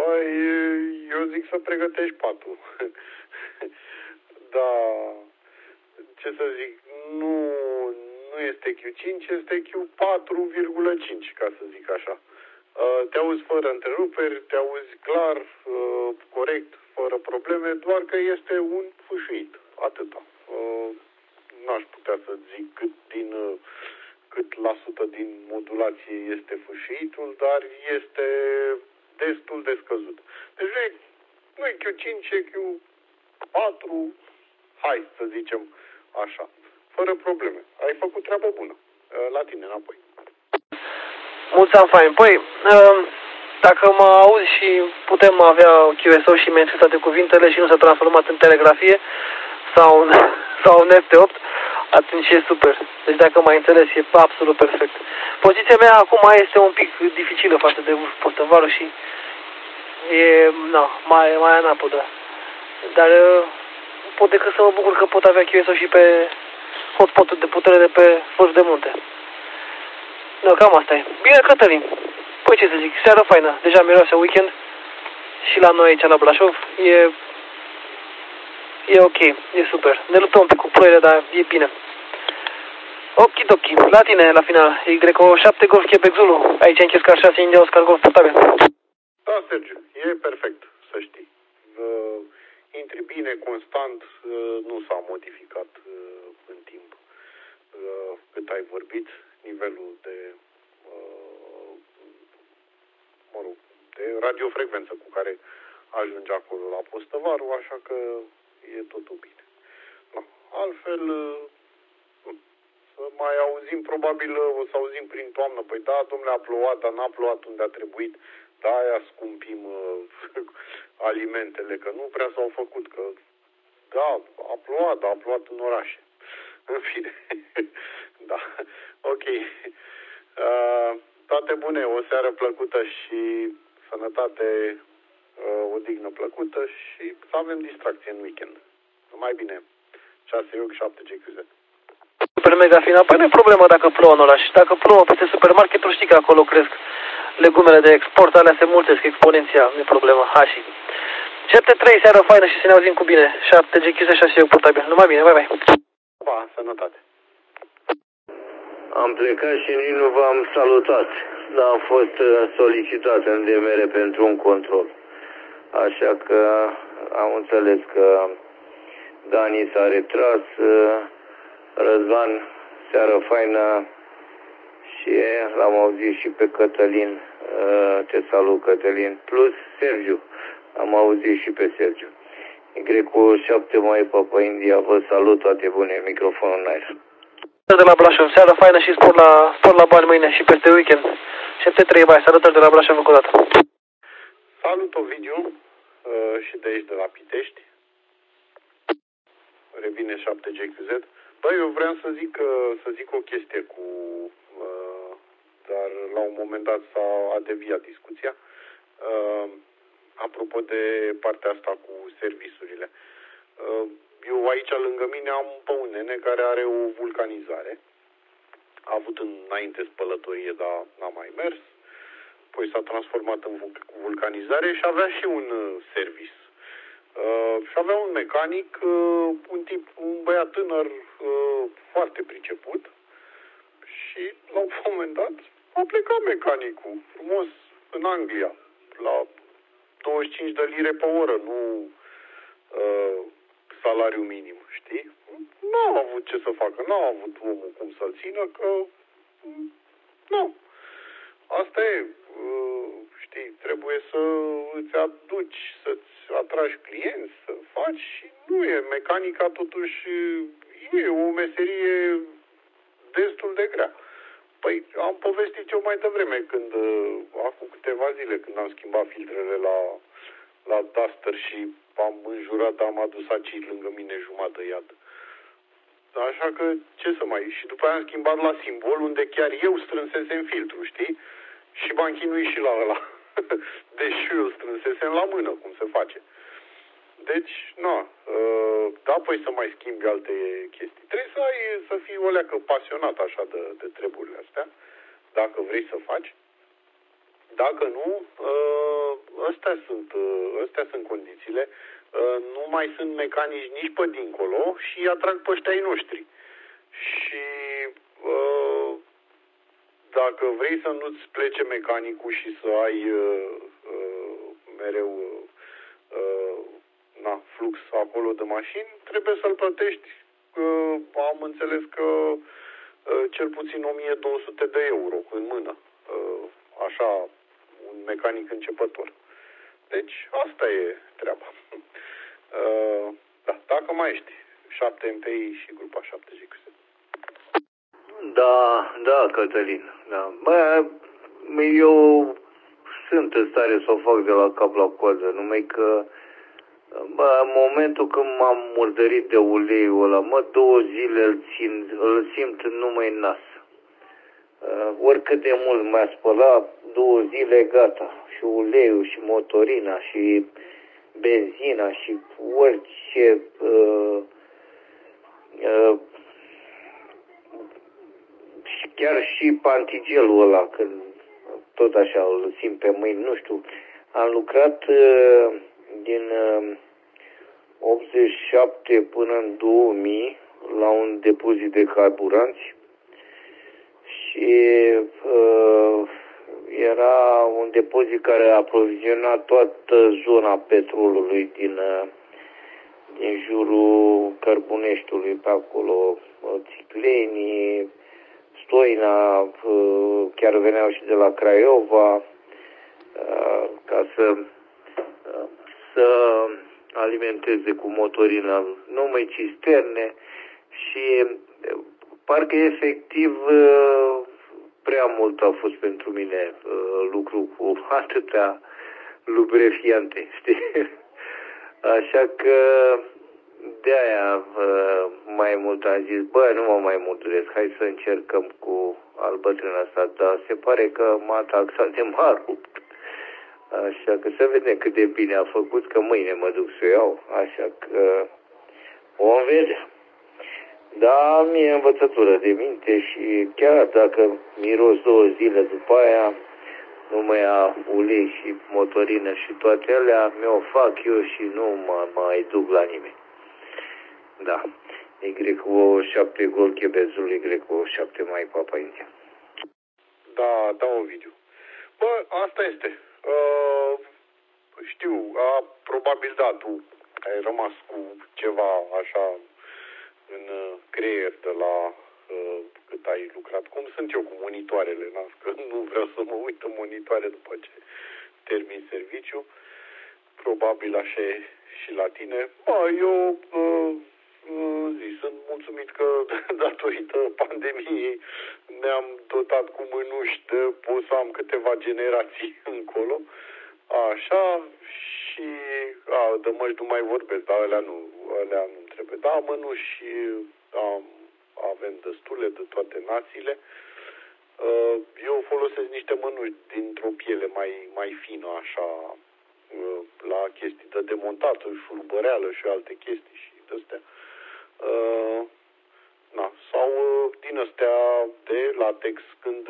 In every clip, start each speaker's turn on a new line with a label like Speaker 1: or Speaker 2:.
Speaker 1: Păi, eu zic să pregătești patul. Da, ce să zic, nu este Q5, este Q4,5, ca să zic așa. Te auzi fără întreruperi, te auzi clar, corect, fără probleme, doar că este un fâșuit, atâta. N-aș putea să zic cât la sută din modulație este fâșuitul, dar este destul de scăzut. Deci nu e Q5, e Q4, hai să zicem așa, fără probleme. Ai făcut treabă bună. La tine înapoi.
Speaker 2: Mulți ani fain. Păi, dacă mă auzi și putem avea QSO și menții toate cuvintele și nu s-a transformat în telegrafie sau în FT8, atunci e super. Deci dacă m-ai înțeles, e absolut perfect. Poziția mea acum este un pic dificilă față de Postăvarul și e, mai anapodă. Dar pot decât să mă bucur că pot avea QSO și pe hotspot-ul de putere de pe vârf de munte. Cam asta e. Bine, Cătălin. Păi ce să zic, seară faină. Deja miroase weekend și la noi aici la Brașov. E ok, e super. Ne luptăm un pic cu ploile, dar e bine. Okidoki. La tine, la final. Y7 Golf Quebec Zulu. Aici închis ca 6 India Oscar Golf portabil.
Speaker 1: Da, Sergiu, e perfect, să știi. Intri bine, constant, nu s-a modificat în timp. Cât ai vorbit, nivelul de de radiofrecvență cu care ajunge acolo la Postăvarul, așa că e totul bine. No. Altfel, să mai auzim, probabil o să auzim prin toamnă. Păi da, domnule, a plouat, dar n-a plouat unde a trebuit. Da, aia scumpim alimentele, că nu prea s-au făcut, că da, a plouat, dar a plouat în orașe. În fine. Da, ok. Toate bune, o seară plăcută și sănătate, odihnă plăcută și să avem distracție în weekend. Numai bine. 6 8 7 GQZ.
Speaker 2: Super mega final. Păi nu e problemă dacă plouă în oraș. Dacă plouă peste supermarketuri, știi că acolo cresc legumele de export, alea se mulțesc exponențial, nu e problemă. Hai și 7-3, seară faină și să ne auzim cu bine. 7 GQZ, 6 eu portabil. Numai bine, bye bye.
Speaker 1: Pa, sănătate.
Speaker 3: Am plecat și nici nu v-am salutat, dar am fost solicitat în DMR pentru un control. Așa că am înțeles că Dani s-a retras, Răzvan, seară faină și l-am auzit și pe Cătălin, te salut Cătălin, plus Sergiu, am auzit și pe Sergiu. Y7 mai Papa India, vă salut, toate bune, microfonul în aer.
Speaker 2: De la Brașov, seară faină și spor la bani mâine și peste weekend. 7-3, bai, salutări de la Brașov încă o dată.
Speaker 1: Salut, Ovidiu, și de aici de la Pitești. Revine 7 GQZ. Băi, eu vreau să zic o chestie dar la un moment dat s-a deviat discuția. Apropo de partea asta cu serviciurile. Eu aici lângă mine am pe un nene care are o vulcanizare. A avut înainte spălătorie, dar n-a mai mers. Apoi s-a transformat în vulcanizare și avea și un service. Și avea un mecanic, un băiat tânăr foarte priceput și la un moment dat a plecat mecanicul frumos în Anglia la 25 de lire pe oră, nu salariu minim, știi? N-a avut ce să facă, n-a avut omul cum să-l țină, că nu. Asta e, știi, trebuie să îți aduci, să-ți atragi clienți, să faci și nu e. Mecanica totuși e o meserie destul de grea. Păi am povestit eu mai devreme acum câteva zile, când am schimbat filtrele la Duster și am înjurat, am adus acid lângă mine jumătate iad. Așa că ce să mai... Și după aia am schimbat la Simbol, unde chiar eu strânsesem filtru, știi? Și m-am chinuit și la ăla. Deși eu strânsesem la mână, cum se face. Deci, da, păi să mai schimbi alte chestii. Trebuie să fii o leacă pasionat așa de treburile astea, dacă vrei să faci. Dacă nu, astea sunt condițiile. Nu mai sunt mecanici nici pe dincolo și atrag pe ăștia ai noștri. Și dacă vrei să nu-ți plece mecanicul și să ai mereu flux acolo de mașini, trebuie să-l plătești. Am înțeles că cel puțin 1200 de euro în mână. Așa, un mecanic începător. Deci, asta e treaba. Da, dacă mai ești 7 MPI și grupa 7 GQS.
Speaker 3: Da, Cătălin. Da. Bă, eu sunt în stare să o fac de la cap la coadă, numai că în momentul când m-am murdărit de uleiul ăla, 2 zile îl simt numai în nas. Oricât de mult m-a spălat, 2 zile gata. Și uleiul, și motorina, și benzina, și orice și chiar și pantigelul ăla, când tot așa îl simt pe mâini, nu știu. Am lucrat din 87 până în 2000 la un depozit de carburanți și era un depozit care aproviziona toată zona petrolului din jurul Cărbuneștiului, pe acolo, Țiclenii, Stoina, chiar veneau și de la Craiova, ca să alimenteze cu motorină numai cisterne și parcă efectiv prea mult a fost pentru mine lucru cu atâtea lubrifiante, știi? Așa că de-aia mai mult am zis, nu mă mai murduresc, hai să încercăm cu albătrâna asta, dar se pare că m-a taxat de m-a rupt. Așa că să vedem cât de bine a făcut, că mâine mă duc să o iau, așa că vom vedea. Da, mi-e învățătură de minte și chiar dacă miros 2 zile după aia, nu mai ia ulei și motorină și toate alea, mi-o fac eu și nu mă mai duc la nimeni. Da. Y7 Gol Chebezul, Y7 mai Papa India.
Speaker 1: Da, Ovidiu. Bă, asta este. Știu, probabil da, tu ai rămas cu ceva așa în creier de la cât ai lucrat. Cum sunt eu cu monitoarele, că nu vreau să mă uit în monitoare după ce termin serviciu. Probabil așa e și la tine. Eu sunt mulțumit că datorită pandemiei ne-am dotat cu mânuși de pot să am câteva generații încolo. Așa, și de măști nu mai vorbesc, dar alea nu trebuie. Da, mânuși avem destule de toate națiile. Eu folosesc niște mânuși dintr-o piele mai fină, așa, la chestii de demontat, șurubăreală și alte chestii și de-astea. Sau din astea de latex când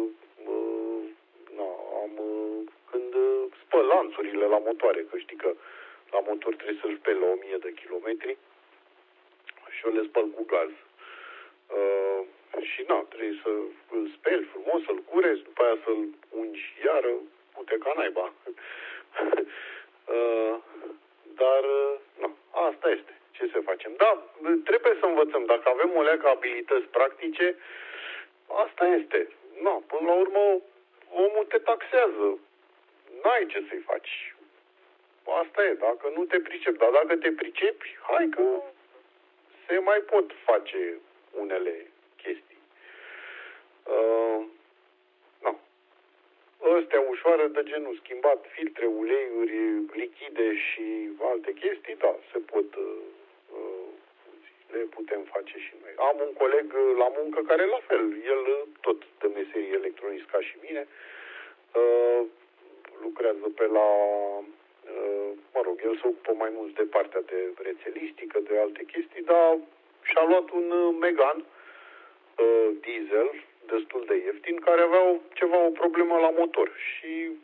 Speaker 1: când spăl lanțurile la motoare, că știi că la motor trebuie să-l speli la 1000 de kilometri și eu le spăl cu gaz. Și trebuie să îl speli frumos, să-l curezi, după aia să-l ungi iară, pute ca naiba. Dar, asta este. Ce să facem? Da, trebuie să învățăm. Dacă avem o leacă abilități practice, asta este. Până la urmă, omul te taxează. N-ai ce să-i faci. Asta e, dacă nu te pricepi. Dar dacă te pricepi, hai că se mai pot face unele chestii. Astea ușoare de genul schimbat filtre, uleiuri, lichide și alte chestii, da, se pot, le putem face și noi. Am un coleg la muncă care la fel, el tot de meserie electronic ca și mine, lucrează pe la, el se ocupă mai mult de partea de rețelistică, de alte chestii, dar și-a luat un Megane diesel, destul de ieftin, care avea o problemă la motor și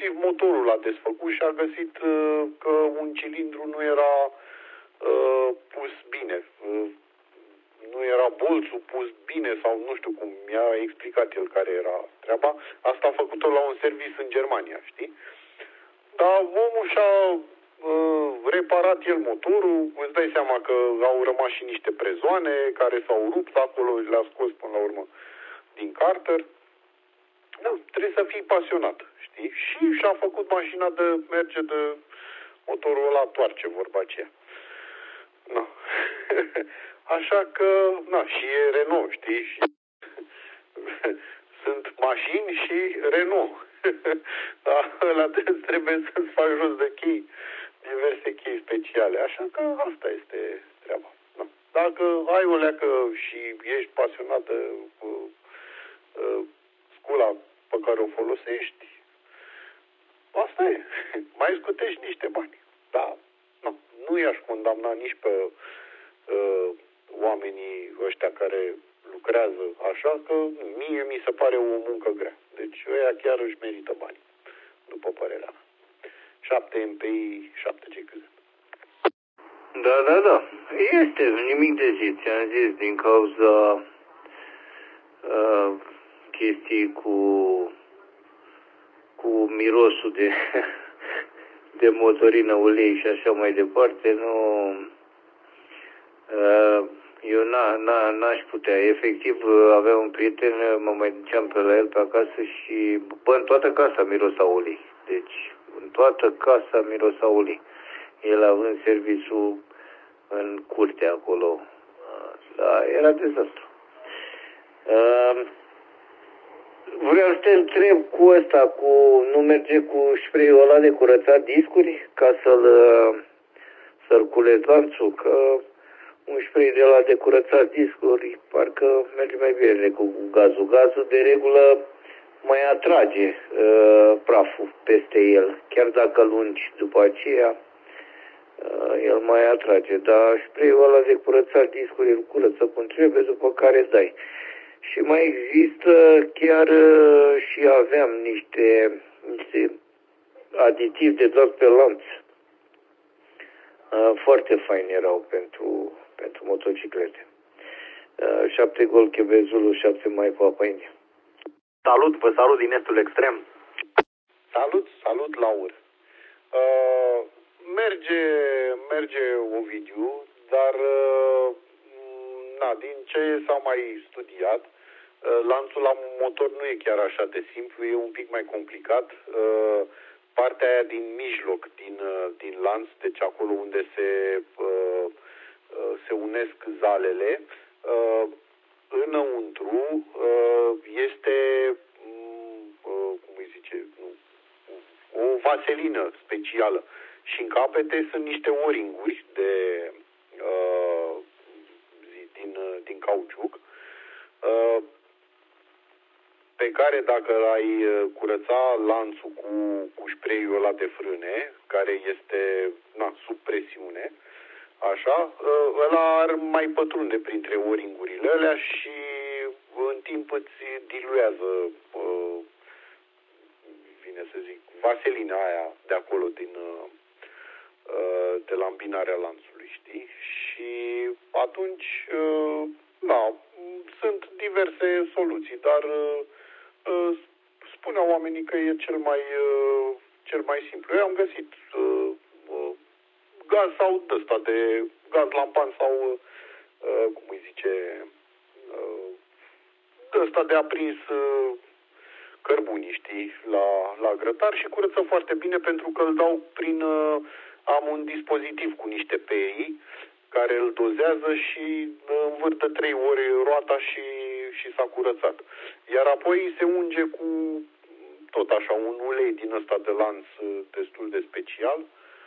Speaker 1: inclusiv motorul l-a desfăcut și a găsit că un cilindru nu era pus bine. Nu era bolțul pus bine sau nu știu cum. Mi-a explicat el care era treaba. Asta a făcut-o la un serviciu în Germania, știi? Dar omul și-a reparat el motorul. Îți dai seama că au rămas și niște prezoane care s-au rupt acolo, le-a scos până la urmă din carter. Da, trebuie să fii pasionat, știi? Și și-a făcut mașina de merge de motorul ăla toarce, vorba aceea. Na. Așa că, na, și e Renault, știi? Și sunt mașini și Renault. Da, ăla trebuie să-ți faci jos de chei, diverse chei speciale. Așa că asta este treaba. Da. Dacă ai o leacă și ești pasionat de scula pe care o folosești, asta e. Mai scutești niște bani. Da, nu i-aș condamna nici pe oamenii ăștia care lucrează așa, că mie mi se pare o muncă grea. Deci ăia chiar își merită bani, după părerea mea. 7 MPI, 7 GKZ.
Speaker 3: Da. Este nimic de zis, ți-am zis, din cauza chestii cu mirosul de motorină, ulei și așa mai departe, eu n-aș putea. Efectiv, aveam un prieten, mă mai duceam pe la el pe acasă și, în toată casa mirosa ulei. Deci, în toată casa mirosa ulei. El având serviciul în curte acolo. Da, era dezastru. Vreau să te întreb cu ăsta, nu merge cu spray-ul ăla de curățat discuri ca să-l culezi lanțul, că un spray de ăla de curățat discuri parcă merge mai bine cu gazul. Gazul de regulă mai atrage praful peste el, chiar dacă lungi după aceea, el mai atrage, dar spray-ul ăla de curățat discuri îl curăță cum trebuie, după care dai. Și mai există chiar și aveam niște aditivi de dat pe lanț. Foarte faini erau pentru motociclete. 7 Gol Quebec Zulu, 7 Mai Papa India.
Speaker 4: Salut, vă salut din estul extrem.
Speaker 1: Salut, Laur. Merge Ovidiu, dar din ce s-a mai studiat, lanțul la motor nu e chiar așa de simplu, e un pic mai complicat. Partea aia din mijloc, din lanț, deci acolo unde se unesc zalele, înăuntru este, cum îi zice, o vaselină specială și în capete sunt niște o-ringuri din cauciuc, pe care dacă ai curăța lanțul cu spray-ul ăla de frâne, care este sub presiune, așa, ăla ar mai pătrunde printre o-ringurile alea și în timp îți diluează, vine să zic, vaselina aia de acolo de la îmbinarea lanțului, știi? Și atunci, sunt diverse soluții, dar spuneau oamenii că e cel mai simplu. Eu am găsit gaz sau ăsta de gaz lampan sau cum îi zice, ăsta de aprins cărbunii, știi, la grătar și curăță foarte bine pentru că îl dau am un dispozitiv cu niște pei care îl dozează și învârtă 3 ori roata și s-a curățat. Iar apoi se unge cu tot așa un ulei din ăsta de lanț destul de special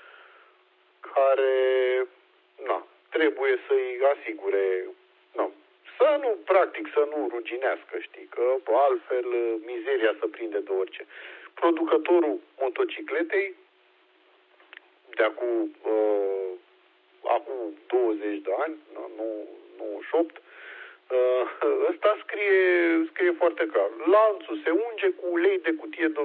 Speaker 1: care trebuie să-i asigure să nu ruginească, știi, că altfel mizeria se prinde de orice. Producătorul motocicletei de acum 20 de ani, nu 98, ăsta scrie foarte clar. Lanțul se unge cu ulei de cutie de